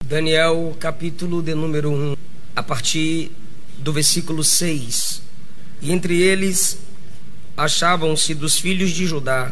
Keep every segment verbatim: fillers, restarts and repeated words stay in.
Daniel, capítulo de número um, a partir do versículo seis. E entre eles achavam-se dos filhos de Judá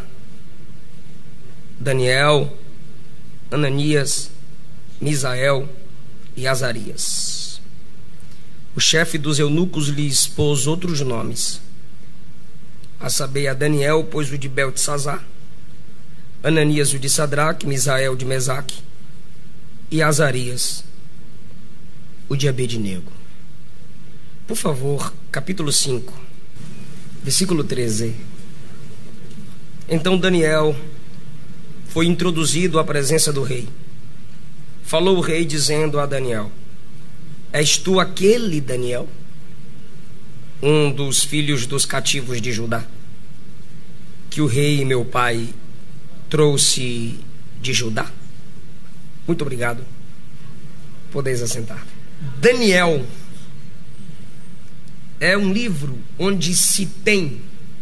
Daniel, Ananias, Misael e Azarias. O chefe dos eunucos lhe expôs outros nomes, a saber, a Daniel pôs o de Beltesazar, Ananias o de Sadraque, Misael de Mesaque e Azarias o de Abednego. Por favor, capítulo cinco, versículo treze. Então Daniel foi introduzido à presença do rei. Falou o rei dizendo a Daniel: és tu aquele Daniel, um dos filhos dos cativos de Judá, que o rei meu pai trouxe de Judá? Muito obrigado. Podeis assentar. Daniel é um livro onde se tem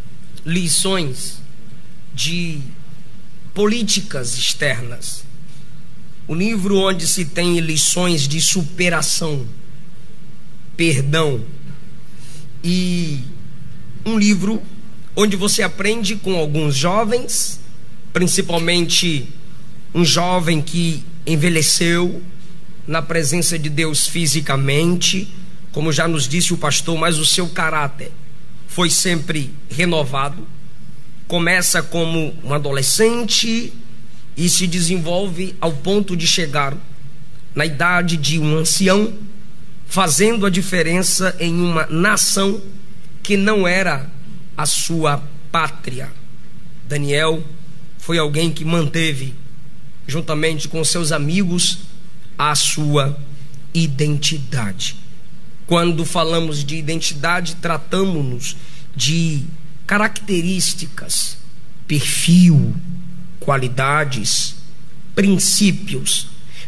lições de políticas externas. Um livro onde se tem lições de superação, perdão. E um livro onde você aprende com alguns jovens, principalmente um jovem que envelheceu na presença de Deus fisicamente, como já nos disse o pastor, mas o seu caráter foi sempre renovado. Começa como um adolescente e se desenvolve ao ponto de chegar na idade de um ancião, fazendo a diferença em uma nação que não era a sua pátria. Daniel foi alguém que manteve, juntamente com seus amigos, a sua identidade. Quando falamos de identidade, tratamos-nos de características, perfil, qualidades, princípios,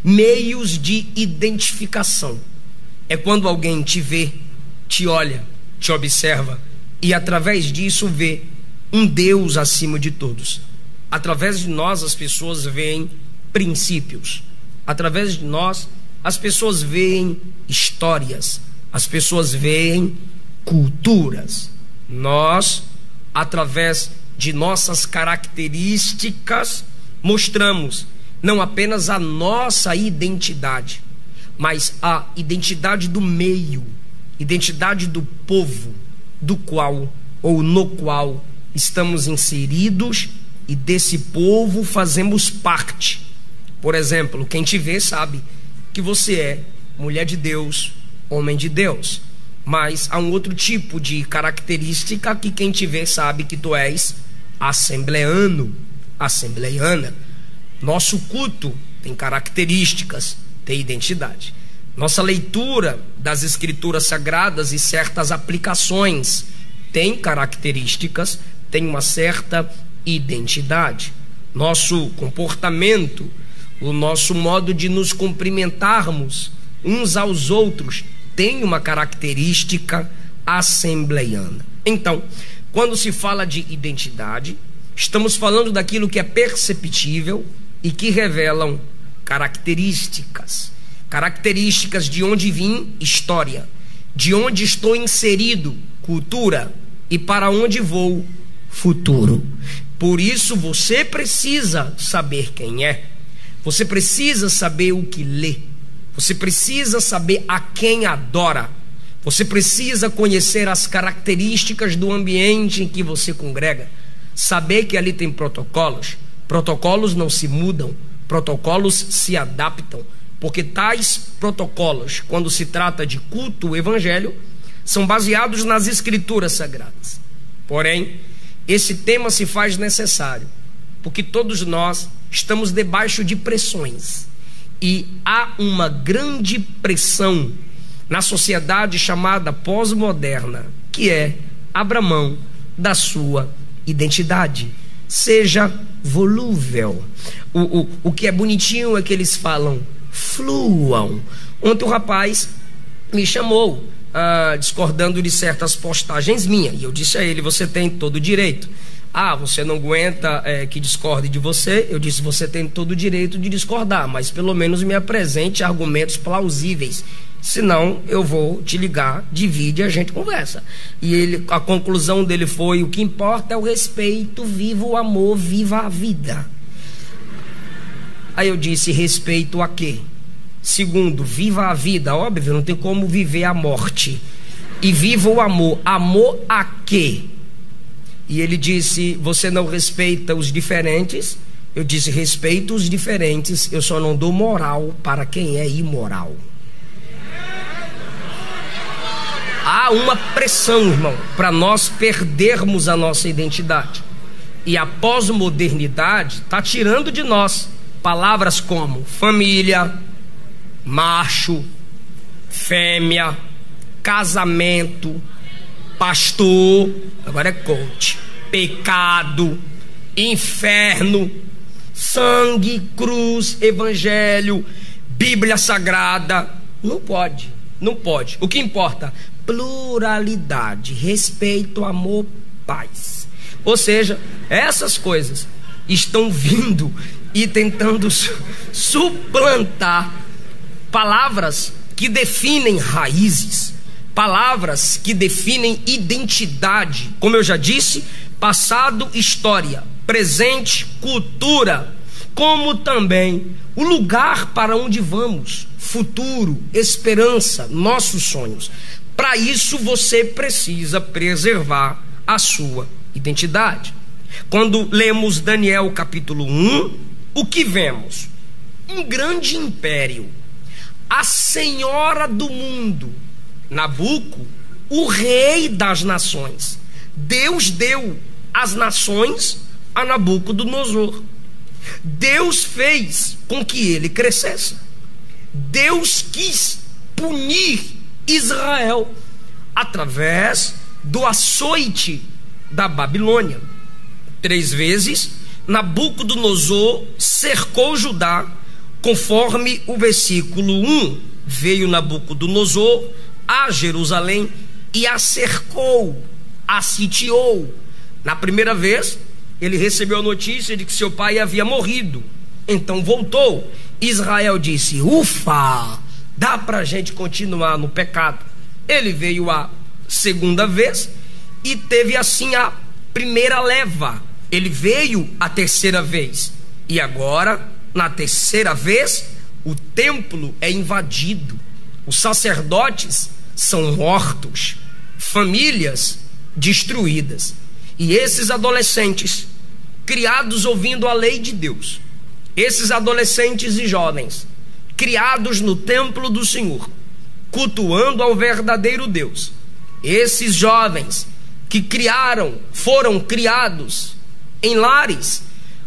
meios de identificação. É quando alguém te vê, te olha, te observa e através disso vê um Deus acima de todos. Através de nós as pessoas veem princípios. Através de nós as pessoas veem histórias. As pessoas veem culturas. Nós, através de nossas características, mostramos não apenas a nossa identidade, mas a identidade do meio, identidade do povo do qual ou no qual estamos inseridos e desse povo fazemos parte. Por exemplo, quem te vê sabe que você é mulher de Deus, homem de Deus. Mas há um outro tipo de característica que quem te vê sabe que tu és assembleano, assembleiana. Nosso culto tem características, tem identidade. Nossa leitura das escrituras sagradas e certas aplicações tem características, tem uma certa identidade. Nosso comportamento, o nosso modo de nos cumprimentarmos uns aos outros tem uma característica assembleiana. Então, quando se fala de identidade, estamos falando daquilo que é perceptível e que revelam características. Características de onde vim, história. De onde estou inserido, cultura. E para onde vou, futuro. Por isso você precisa saber quem é. Você precisa saber o que lê. Você precisa saber a quem adora. Você precisa conhecer as características do ambiente em que você congrega. Saber que ali tem protocolos. Protocolos não se mudam, protocolos se adaptam. Porque tais protocolos, quando se trata de culto, o evangelho, são baseados nas escrituras sagradas. Porém, esse tema se faz necessário, porque todos nós estamos debaixo de pressões. E há uma grande pressão na sociedade chamada pós-moderna, que é abra mão da sua identidade. Seja volúvel. O, o, o que é bonitinho é que eles falam fluam. Ontem o rapaz me chamou, ah, discordando de certas postagens minhas, e eu disse a ele: você tem todo o direito. Ah, você não aguenta é, que discorde de você? Eu disse, você tem todo o direito de discordar, mas pelo menos me apresente argumentos plausíveis. Senão eu vou te ligar, divide e a gente conversa. E ele, a conclusão dele foi: o que importa é o respeito, viva o amor, viva a vida. Aí eu disse, respeito a quê? Segundo, viva a vida. Óbvio, não tem como viver a morte. E viva o amor. Amor a quê? E ele disse, você não respeita os diferentes? Eu disse, respeito os diferentes, eu só não dou moral para quem é imoral. Há uma pressão, irmão, para nós perdermos a nossa identidade. E a pós-modernidade está tirando de nós palavras como família, macho, fêmea, casamento, pastor, agora é coach, pecado, inferno, sangue, cruz, evangelho, Bíblia Sagrada. Não pode, não pode. O que importa? Pluralidade, respeito, amor, paz. Ou seja, essas coisas estão vindo e tentando suplantar palavras que definem raízes, palavras que definem identidade, como eu já disse, passado, história, presente, cultura, como também o lugar para onde vamos, futuro, esperança, nossos sonhos. Para isso você precisa preservar a sua identidade. Quando lemos Daniel capítulo um, o que vemos? Um grande império, a senhora do mundo, Nabuco, o rei das nações. Deus deu as nações a Nabucodonosor. Deus fez com que ele crescesse. Deus quis punir Israel através do açoite da Babilônia. Três vezes Nabucodonosor cercou Judá, conforme o versículo um. Veio Nabucodonosor a Jerusalém e a cercou, a sitiou. Na primeira vez, ele recebeu a notícia de que seu pai havia morrido. Então voltou. Israel disse, ufa, dá para a gente continuar no pecado. Ele veio a segunda vez e teve assim a primeira leva. Ele veio a terceira vez. E agora, na terceira vez, o templo é invadido. Os sacerdotes são mortos, famílias destruídas. E esses adolescentes, criados ouvindo a lei de Deus, esses adolescentes e jovens, criados no templo do Senhor, cultuando ao verdadeiro Deus, esses jovens que criaram, foram criados em lares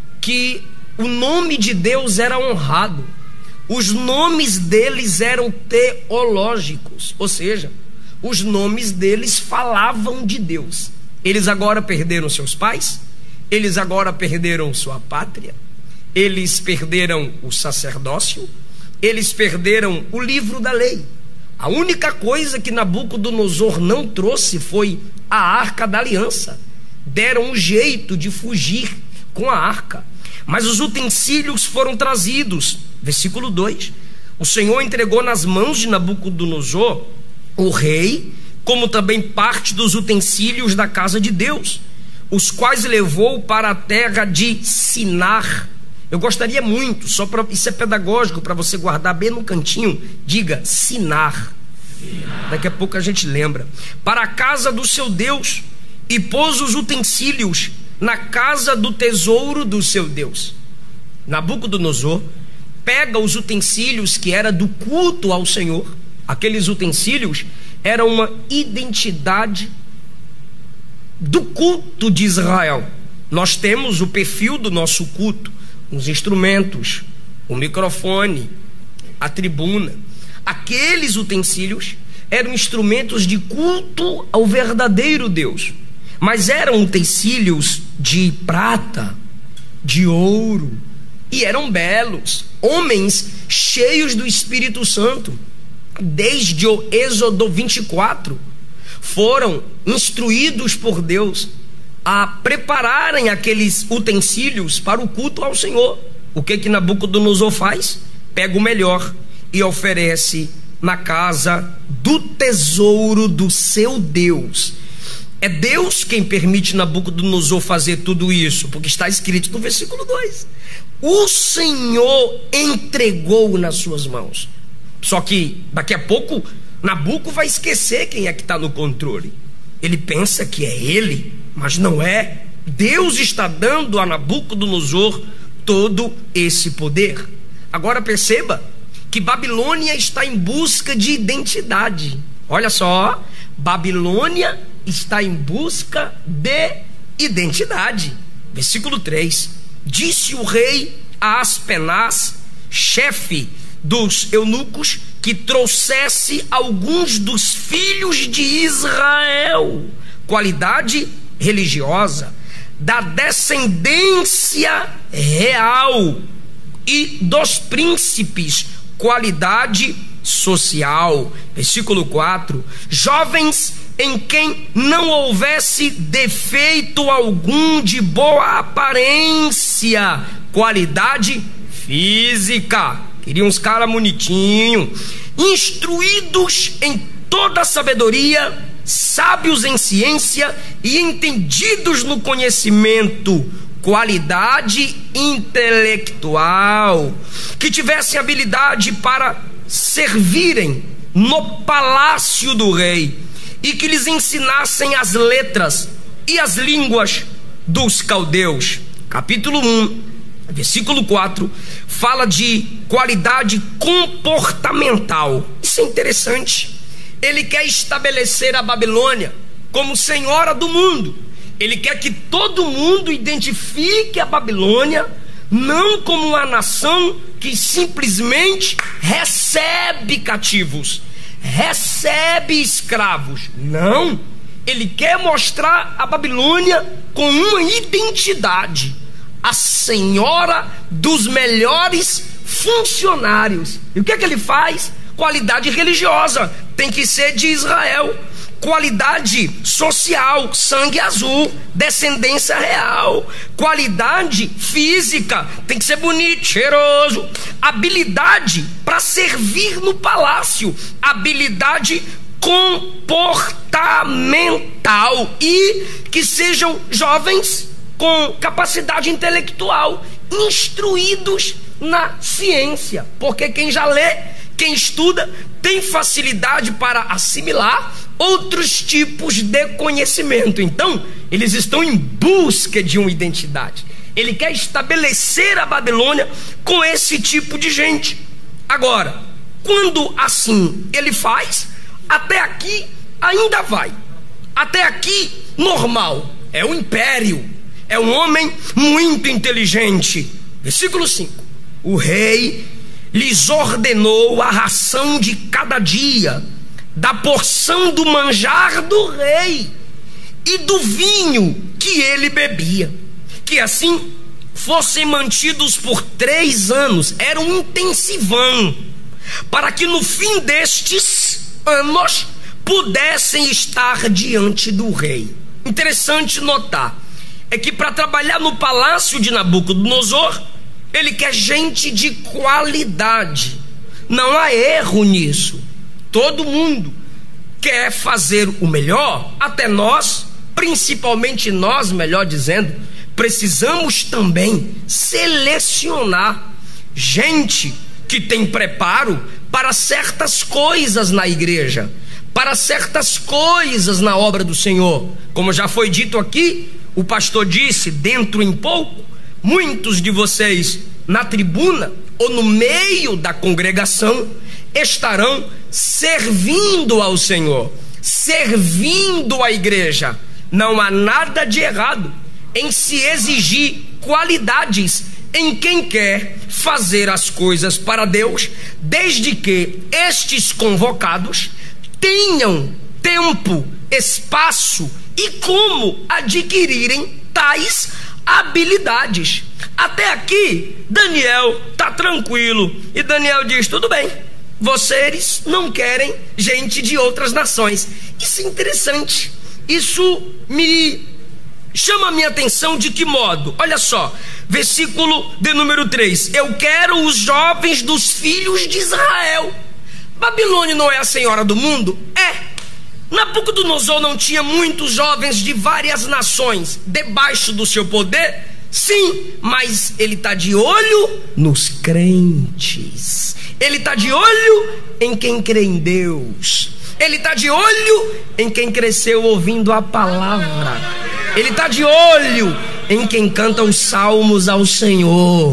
que o nome de Deus era honrado, os nomes deles eram teológicos, ou seja, os nomes deles falavam de Deus. Eles agora perderam seus pais, eles agora perderam sua pátria, eles perderam o sacerdócio, eles perderam o livro da lei. A única coisa que Nabucodonosor não trouxe foi a arca da aliança. Deram um jeito de fugir com a arca, mas os utensílios foram trazidos. Versículo dois: o Senhor entregou nas mãos de Nabucodonosor, o rei, como também parte dos utensílios da casa de Deus, os quais levou para a terra de Sinar. Eu gostaria muito, só para isso é pedagógico, para você guardar bem no cantinho, diga Sinar. Sinar. Daqui a pouco a gente lembra. Para a casa do seu Deus, e pôs os utensílios na casa do tesouro do seu Deus. Nabucodonosor pega os utensílios que era do culto ao Senhor. Aqueles utensílios eram uma identidade do culto de Israel. Nós temos o perfil do nosso culto, os instrumentos, o microfone, a tribuna. Aqueles utensílios eram instrumentos de culto ao verdadeiro Deus, mas eram utensílios de prata, de ouro, e eram belos, homens cheios do Espírito Santo. Desde o Êxodo vinte e quatro foram instruídos por Deus a prepararem aqueles utensílios para o culto ao Senhor. O que que Nabucodonosor faz? Pega o melhor e oferece na casa do tesouro do seu Deus. É Deus quem permite Nabucodonosor fazer tudo isso, porque está escrito no versículo dois: o Senhor entregou nas suas mãos. Só que daqui a pouco Nabuco vai esquecer quem é que está no controle. Ele pensa que é ele, mas não é. Deus está dando a Nabucodonosor todo esse poder. Agora perceba que Babilônia está em busca de identidade. Olha só, Babilônia está em busca de identidade. Versículo três: disse o rei a Aspenaz, chefe dos eunucos, que trouxesse alguns dos filhos de Israel, qualidade religiosa, da descendência real, e dos príncipes, qualidade social. Versículo quatro: jovens em quem não houvesse defeito algum de boa aparência, qualidade física. Queriam uns caras bonitinhos, instruídos em toda a sabedoria, sábios em ciência e entendidos no conhecimento, qualidade intelectual, que tivessem habilidade para servirem no palácio do rei e que lhes ensinassem as letras e as línguas dos caldeus. Capítulo um, versículo quatro, fala de qualidade comportamental. Isso é interessante. Ele quer estabelecer a Babilônia como senhora do mundo. Ele quer que todo mundo identifique a Babilônia não como uma nação que simplesmente recebe cativos, recebe escravos. Não, ele quer mostrar a Babilônia com uma identidade, a senhora dos melhores funcionários. E o que é que ele faz? Qualidade religiosa, tem que ser de Israel. Qualidade social, sangue azul, descendência real. Qualidade física, tem que ser bonito, cheiroso. Habilidade para servir no palácio, habilidade comportamental, e que sejam jovens com capacidade intelectual, instruídos na ciência, porque quem já lê, quem estuda, tem facilidade para assimilar outros tipos de conhecimento. Então, eles estão em busca de uma identidade. Ele quer estabelecer a Babilônia com esse tipo de gente. Agora, quando assim ele faz, até aqui ainda vai. Até aqui, normal. É um império. É um homem muito inteligente. Versículo cinco: o rei lhes ordenou a ração de cada dia, da porção do manjar do rei e do vinho que ele bebia, que assim fossem mantidos por três anos. Era um intensivão, para que no fim destes anos pudessem estar diante do rei. Interessante notar é que para trabalhar no palácio de Nabucodonosor, ele quer gente de qualidade. Não há erro nisso. Todo mundo quer fazer o melhor. Até nós, principalmente nós, melhor dizendo, precisamos também selecionar gente que tem preparo para certas coisas na igreja, para certas coisas na obra do Senhor. Como já foi dito aqui, o pastor disse: dentro em pouco, muitos de vocês na tribuna ou no meio da congregação estarão servindo ao Senhor, servindo a igreja. Não há nada de errado em se exigir qualidades em quem quer fazer as coisas para Deus, desde que estes convocados tenham tempo, espaço e como adquirirem tais habilidades. Até aqui Daniel está tranquilo, e Daniel diz: tudo bem, vocês não querem gente de outras nações. Isso é interessante. Isso me chama a minha atenção de que modo? Olha só, versículo de número três: eu quero os jovens dos filhos de Israel. Babilônia não é a senhora do mundo? É. Nabucodonosor não tinha muitos jovens de várias nações debaixo do seu poder? Sim, mas ele está de olho nos crentes. Ele está de olho em quem crê em Deus. Ele está de olho em quem cresceu ouvindo a palavra. Ele está de olho em quem canta os salmos ao Senhor.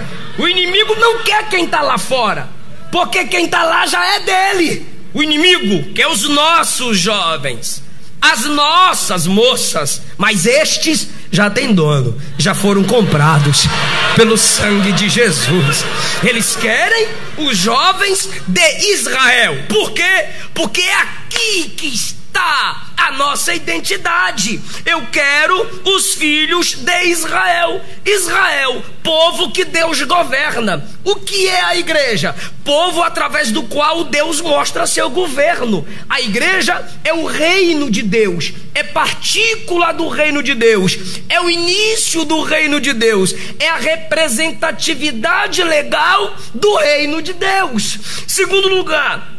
O inimigo não quer quem está lá fora, porque quem está lá já é dele. O inimigo quer os nossos jovens, as nossas moças, mas estes já têm dono, já foram comprados pelo sangue de Jesus. Eles querem os jovens de Israel. Por quê? Porque é aqui que está a nossa identidade. Eu quero os filhos de Israel. Israel, povo que Deus governa. O que é a igreja? Povo através do qual Deus mostra seu governo. A igreja é o reino de Deus, é partícula do reino de Deus, é o início do reino de Deus, é a representatividade legal do reino de Deus. Segundo lugar,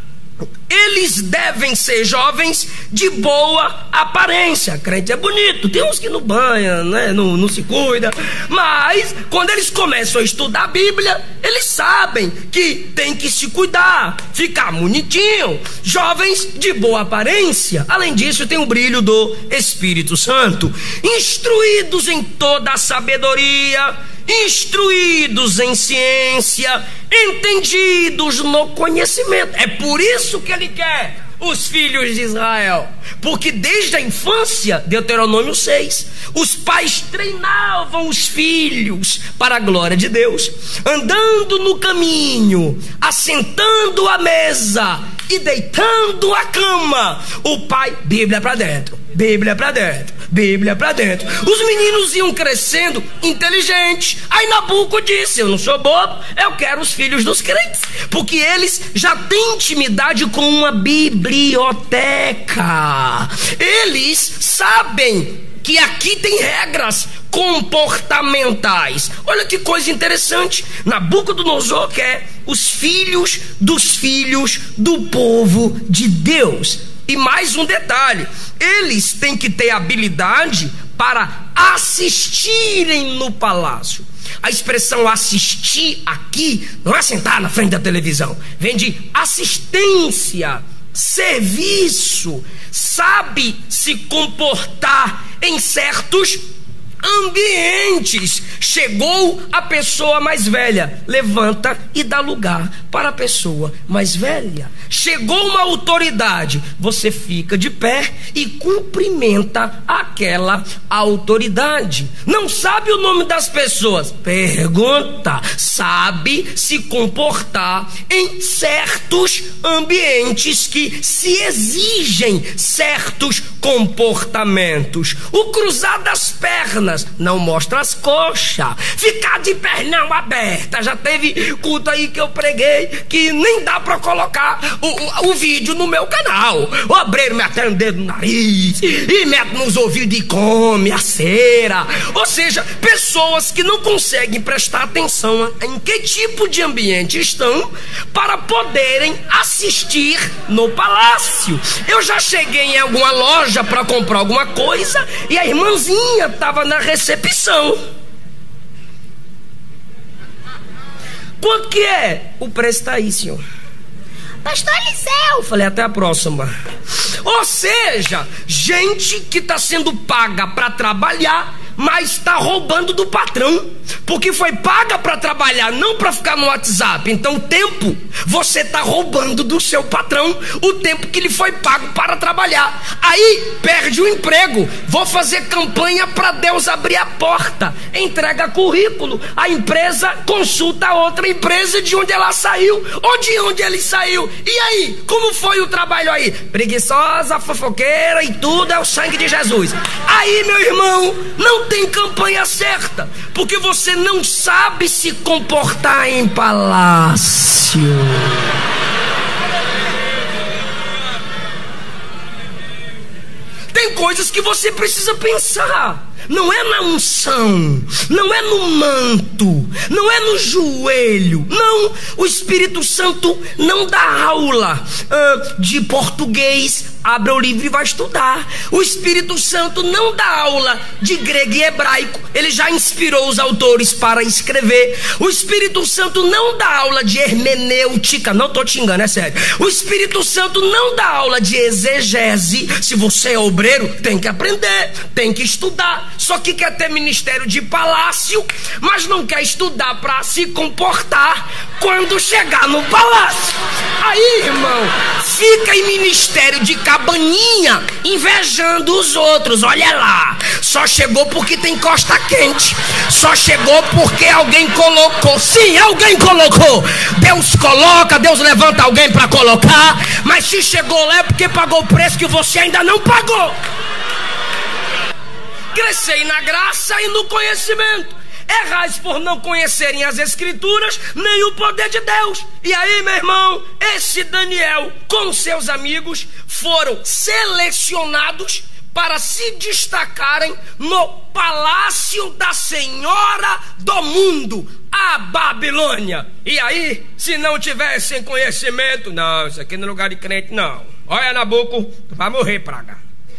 eles devem ser jovens de boa aparência. Crente é bonito, tem uns que não banham, né? não, não se cuida, mas quando eles começam a estudar a Bíblia, eles sabem que tem que se cuidar, ficar bonitinho. Jovens de boa aparência. Além disso, tem o brilho do Espírito Santo, instruídos em toda a sabedoria, instruídos em ciência, entendidos no conhecimento. É por isso que ele quer os filhos de Israel, porque desde a infância, Deuteronômio seis, os pais treinavam os filhos para a glória de Deus, andando no caminho, assentando à mesa e deitando a cama. O pai, Bíblia para dentro, Bíblia para dentro, Bíblia para dentro. Os meninos iam crescendo inteligentes. Aí Nabuco disse: eu não sou bobo, eu quero os filhos dos crentes, porque eles já têm intimidade com uma biblioteca. Eles sabem que aqui tem regras comportamentais. Olha que coisa interessante. Nabucodonosor quer os filhos dos filhos do povo de Deus. E mais um detalhe: eles têm que ter habilidade para assistirem no palácio. A expressão assistir aqui não é sentar na frente da televisão, vem de assistência, serviço, sabe se comportar em certos ambientes. Chegou a pessoa mais velha, levanta e dá lugar para a pessoa mais velha. Chegou uma autoridade, você fica de pé e cumprimenta aquela autoridade. Não sabe o nome das pessoas? Pergunta. Sabe se comportar em certos ambientes que se exigem certos comportamentos. O cruzar das pernas não mostra as coxas. Ficar de pernão aberta. Já teve culto aí que eu preguei que nem dá pra colocar o, o, o vídeo no meu canal. O obreiro metendo o dedo no nariz e mete nos ouvidos e come a cera. Ou seja, pessoas que não conseguem prestar atenção em que tipo de ambiente estão para poderem assistir no palácio. Eu já cheguei em alguma loja para comprar alguma coisa e a irmãzinha estava na recepção. Quanto que é? O preço está aí, senhor. Pastor Eliseu. Falei, até a próxima. Ou seja, gente que está sendo paga para trabalhar, mas está roubando do patrão, porque foi paga para trabalhar, não para ficar no WhatsApp. Então o tempo, você está roubando do seu patrão o tempo que ele foi pago para trabalhar. Aí perde o emprego. Vou fazer campanha para Deus abrir a porta. Entrega currículo, a empresa consulta a outra empresa de onde ela saiu, ou de onde ele saiu. E aí, como foi o trabalho aí? Preguiçosa, fofoqueira e tudo é o sangue de Jesus. Aí, meu irmão, não tem campanha certa, porque você não sabe se comportar em palácio. Tem coisas que você precisa pensar. não é na unção, não é no manto, não é no joelho. Não, o Espírito Santo não dá aula uh, de português. Abra o livro e vai estudar. O Espírito Santo não dá aula de grego e hebraico. Ele já inspirou os autores para escrever. O Espírito Santo não dá aula de hermenêutica. Não estou te enganando, é sério. O Espírito Santo não dá aula de exegese. Se você é obreiro, tem que aprender, tem que estudar. Só que quer ter ministério de palácio, mas não quer estudar para se comportar quando chegar no palácio. Aí, irmão, fica em ministério de cabaninha, invejando os outros. Olha lá, só chegou porque tem costa quente, só chegou porque alguém colocou. Sim, alguém colocou. Deus coloca, Deus levanta alguém para colocar, mas se chegou lá é porque pagou o preço que você ainda não pagou. Crescei na graça e no conhecimento. Errais por não conhecerem as Escrituras nem o poder de Deus. E aí, meu irmão, esse Daniel com seus amigos foram selecionados para se destacarem no palácio da Senhora do mundo, a Babilônia. E aí, se não tivessem conhecimento, não, isso aqui não é lugar de crente, não. Olha, Nabuco, tu vai morrer, praga.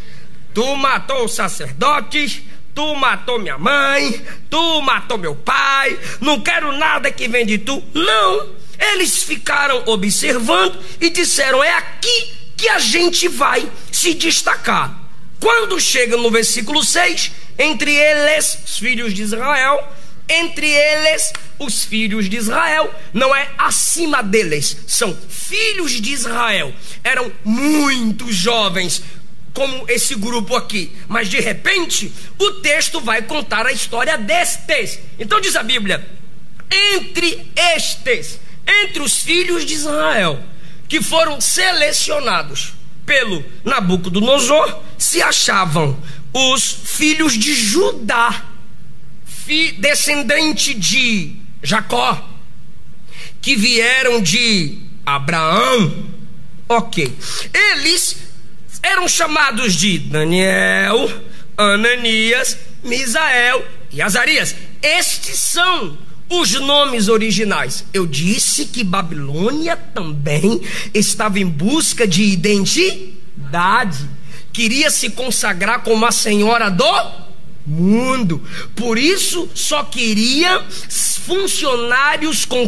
Tu matou os sacerdotes, tu matou minha mãe, tu matou meu pai, não quero nada que vem de tu. Não, eles ficaram observando e disseram, é aqui que a gente vai se destacar. Quando chega no versículo seis, entre eles, os filhos de Israel, entre eles, os filhos de Israel, não é acima deles, são filhos de Israel, eram muito jovens, como esse grupo aqui, mas de repente o texto vai contar a história destes. Então diz a Bíblia, entre estes, entre os filhos de Israel, que foram selecionados pelo Nabucodonosor, se achavam os filhos de Judá, fi, descendente de Jacó, que vieram de Abraão. Ok, eles eram chamados de Daniel, Ananias, Misael e Azarias. Estes são os nomes originais. Eu disse que Babilônia também estava em busca de identidade. Queria se consagrar como a senhora do mundo. Por isso só queria funcionários com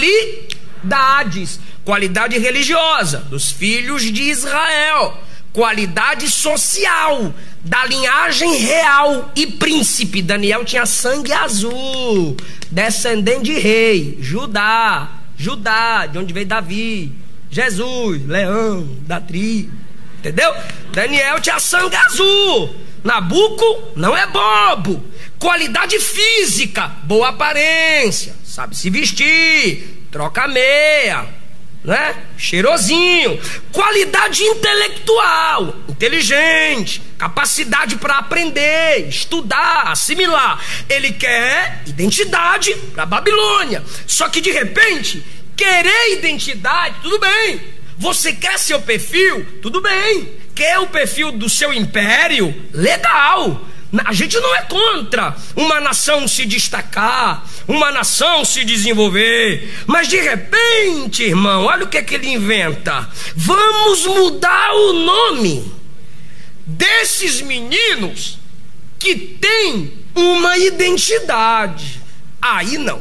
qualidades. Qualidade religiosa dos filhos de Israel. Qualidade social, da linhagem real e príncipe. Daniel tinha sangue azul, descendente de rei, Judá, Judá, de onde veio Davi, Jesus, leão da tribo, entendeu? Daniel tinha sangue azul. Nabuco não é bobo. Qualidade física, boa aparência, sabe se vestir, troca meia, né? Cheirosinho. Qualidade intelectual, inteligente, capacidade para aprender, estudar, assimilar. Ele quer identidade para Babilônia. Só que de repente, querer identidade, tudo bem. Você quer seu perfil, tudo bem. Quer o perfil do seu império, legal. A gente não é contra uma nação se destacar, uma nação se desenvolver, mas de repente, irmão, olha o que é que ele inventa. Vamos mudar o nome desses meninos que têm uma identidade. Aí não,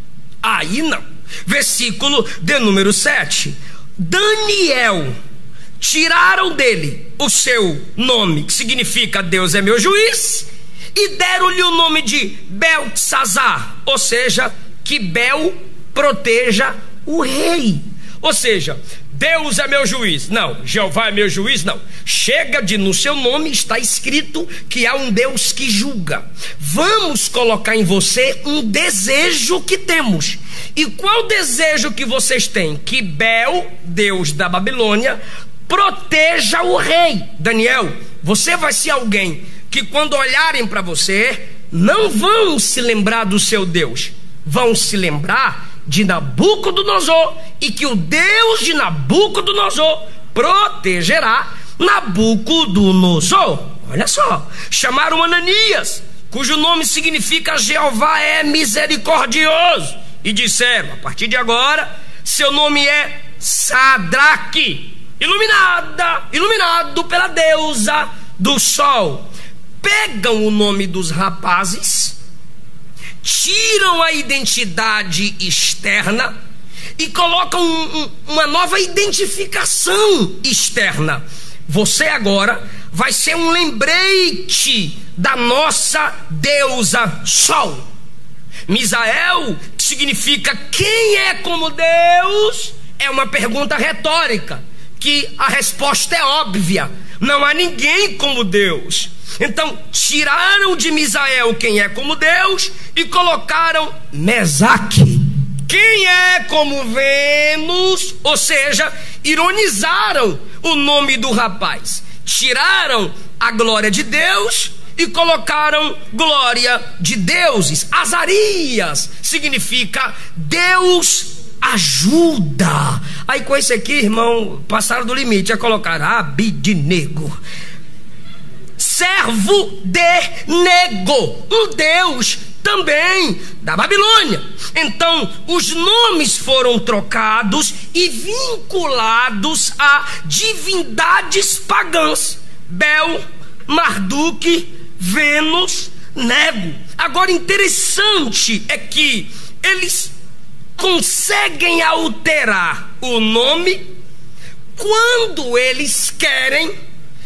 aí não. Versículo de número sete. Daniel, tiraram dele o seu nome, que significa Deus é meu juiz, e deram-lhe o nome de Beltsazar, ou seja, que Bel proteja o rei. Ou seja, Deus é meu juiz, não, Jeová é meu juiz, não. Chega de no seu nome está escrito que há um Deus que julga. Vamos colocar em você um desejo que temos. E qual desejo que vocês têm? Que Bel, Deus da Babilônia, proteja o rei. Daniel, você vai ser alguém que quando olharem para você, não vão se lembrar do seu Deus, vão se lembrar de Nabucodonosor, e que o Deus de Nabucodonosor protegerá Nabucodonosor. Olha só, chamaram Ananias, cujo nome significa Jeová é misericordioso. E disseram: a partir de agora, seu nome é Sadraque, iluminada, iluminado pela deusa do sol. Pegam o nome dos rapazes, tiram a identidade externa e colocam um, um, uma nova identificação externa. Você agora vai ser um lembrete da nossa deusa Sol. Misael, que significa quem é como Deus, é uma pergunta retórica, que a resposta é óbvia: não há ninguém como Deus. Então tiraram de Misael quem é como Deus e colocaram Mesaque, quem é como Vênus, ou seja, ironizaram o nome do rapaz. Tiraram a glória de Deus e colocaram glória de deuses. Azarias significa Deus ajuda. Aí com esse aqui, irmão, passaram do limite, a colocar Abidnego, servo de Nego, um deus também da Babilônia. Então os nomes foram trocados e vinculados a divindades pagãs: Bel, Marduk, Vênus, Nego. Agora, interessante é que eles conseguem alterar o nome quando eles querem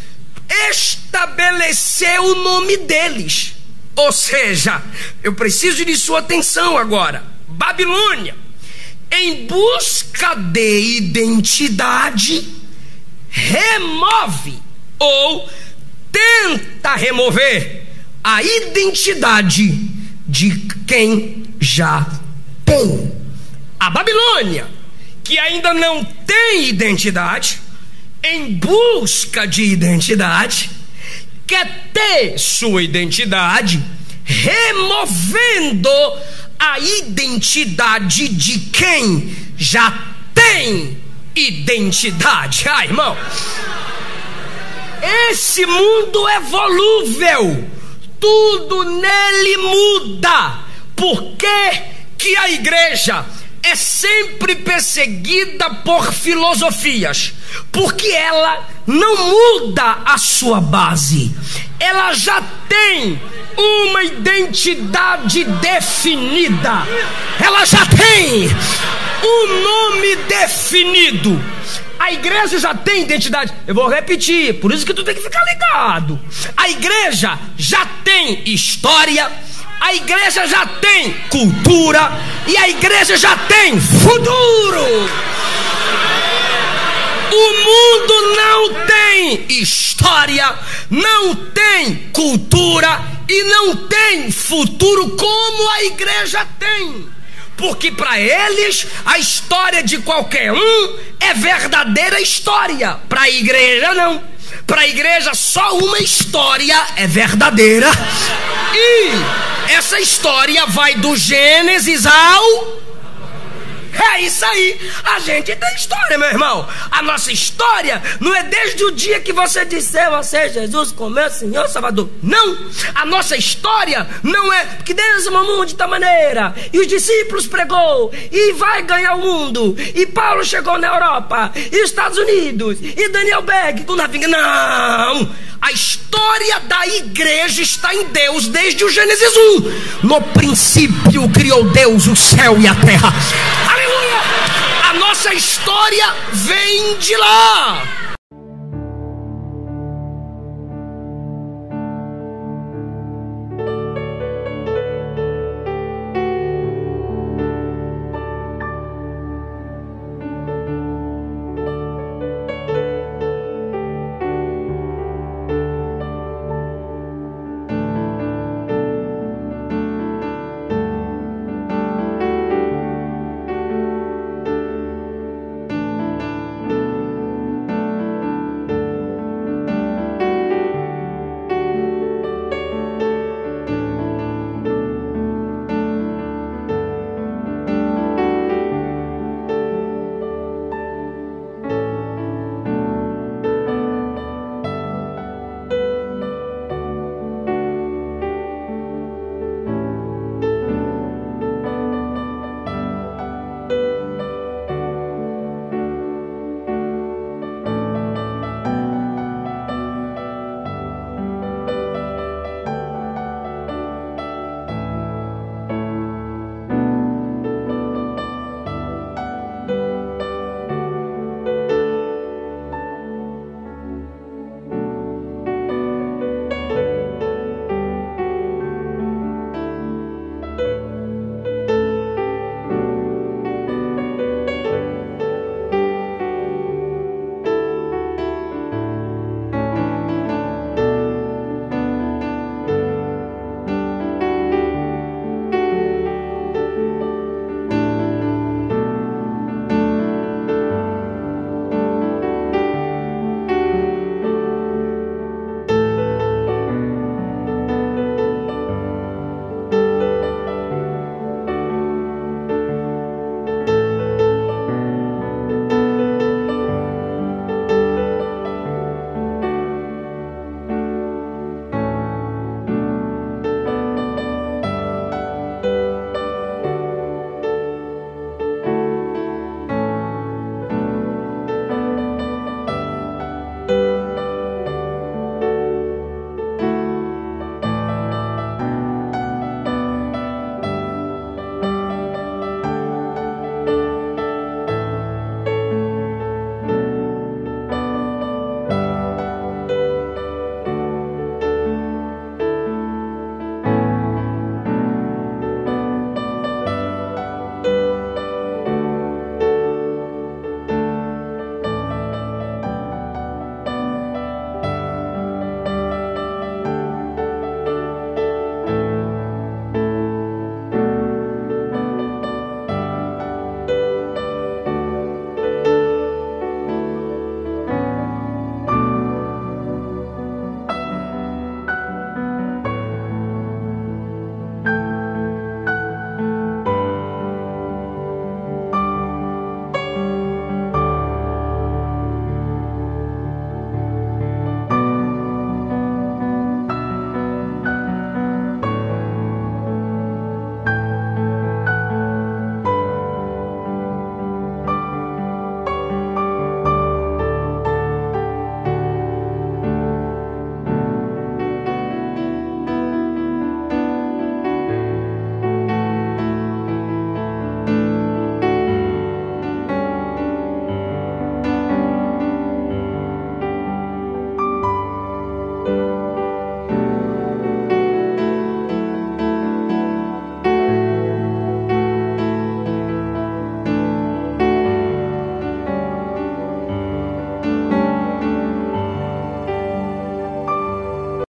estabelecer o nome deles. Ou seja, eu preciso de sua atenção agora. Babilônia, em busca de identidade, remove ou tenta remover a identidade de quem já tem. A Babilônia, que ainda não tem identidade, em busca de identidade, quer ter sua identidade, removendo a identidade de quem já tem identidade. Ah, irmão, esse mundo é volúvel, tudo nele muda. Por que que a igreja é sempre perseguida por filosofias? Porque ela não muda a sua base, ela já tem uma identidade definida, ela já tem um nome definido. A igreja já tem identidade. Eu vou repetir, por isso que tu tem que ficar ligado. A igreja já tem história, a igreja já tem cultura e a igreja já tem futuro. O mundo não tem história, não tem cultura e não tem futuro como a igreja tem. Porque para eles a história de qualquer um é verdadeira história. Para a igreja não. Para a igreja só uma história é verdadeira. E essa história vai do Gênesis ao... É isso aí. A gente tem história, meu irmão. A nossa história não é desde o dia que você disse: você é Jesus como meu Senhor Salvador. Não. A nossa história não é que Deus amou o mundo de tal maneira e os discípulos pregou e vai ganhar o mundo e Paulo chegou na Europa e os Estados Unidos e Daniel Berg com navio. Não. A história da igreja está em Deus desde o Gênesis um. No princípio criou Deus o céu e a terra. Aleluia! A nossa história vem de lá.